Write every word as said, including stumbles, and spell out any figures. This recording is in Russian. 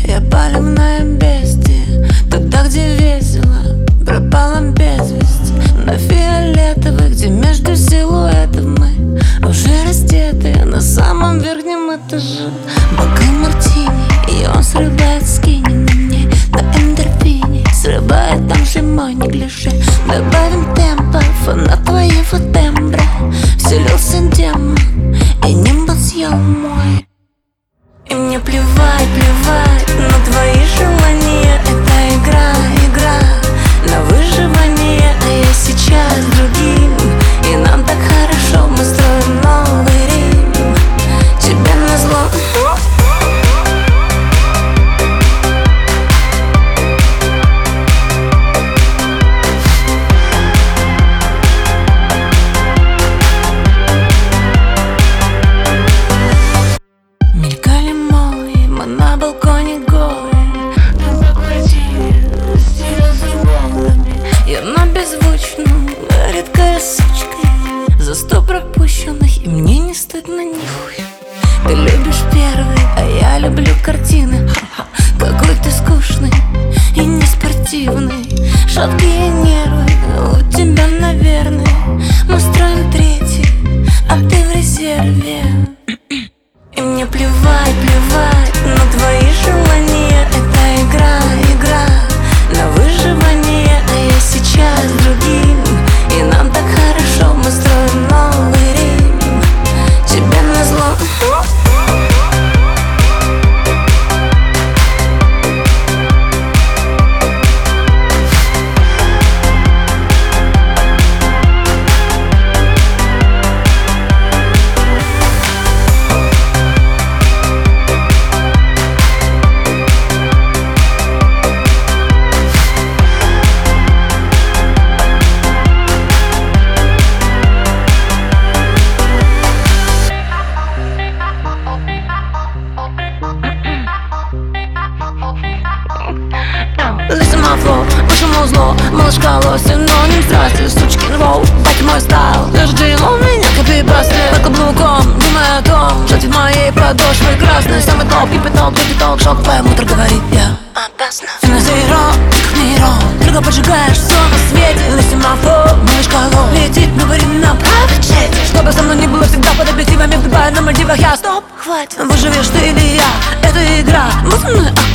Я палевное бестие, туда, где весело, пропала без вести. На фиолетовых, где между силуэтов мы уже раздетые на самом верхнем этаже. Бокал мартини, и он срывает скини на мне на эндорфине, срывает там же мой неглиже. Добавим темпа, фанат твоего тембра. Вселился демон, и небо съел мой. И мне плевать, плевать на твои желания. Это игра, игра на выживание. А я сейчас с другим, и нам так хорошо. Мы строим новый Рим, тебе назло. Мелькали молнии, мы на балконе голые, на квартире, стены за волнами. Я на беззвучном, редкая сучка, за сто пропущенных, и мне не стыдно нихуя. Ты любишь первый, а я люблю картины. Какой ты скучный и неспортивный. Шаткие нервы у тебя, наверное. Мы строим третий, а ты в резерве. И мне плевать, плевать на твои желания. Это игра, игра на выживание. А я сейчас с другим, и нам так хорошо. Мы строим новый Рим, тебе назло. Listen my flow, почему зло? Малышка лосин, но не здрасте. Сучкин воу, бать мой стайл. Каждый день у меня копипасты. Под каблуком, думая о том, что в моей подошвы красной. Самый топ, кипяток, кипяток, шок. Твоя мутра говорит, я опасна. Ты на зеро, как нейрон. Дорого поджигаешь все на свете. Listen my flow, малышка ло. Летит, говорим на private jet. Чтобы со мной не было всегда под объективами. В Дубае, на Мальдивах я стоп, хватит. Выживешь ты или я, это игра. Мы со мной